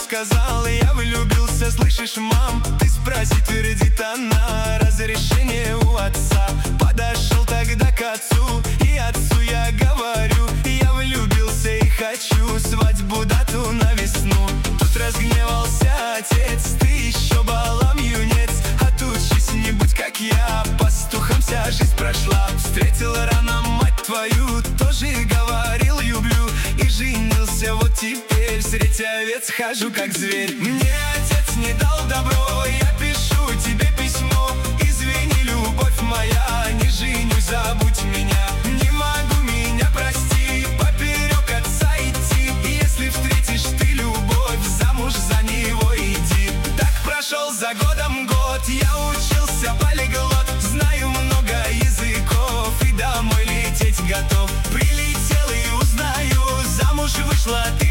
сказал, я влюбился, слышишь, мам? Ты спроси, твердит она, разрешение у отца. Подошел тогда к отцу, и отцу я говорю: я влюбился и хочу свадьбу дату на весну. Тут разгневался отец: ты еще балам юнец, отучись, не будь как я. Пастухом вся жизнь прошла, встретила рано мать твою, тоже говорил люблю, и женился вот теперь. Средь овец хожу как зверь. Мне отец не дал добро, я пишу тебе письмо. Извини, любовь моя, не женюсь, забудь меня. Не могу, меня прости, поперек отца идти. Если встретишь ты любовь, замуж за него иди. Так прошел за годом год, я учился полиглот, знаю много языков и домой лететь готов. Прилетел и узнаю, замуж вышла ты.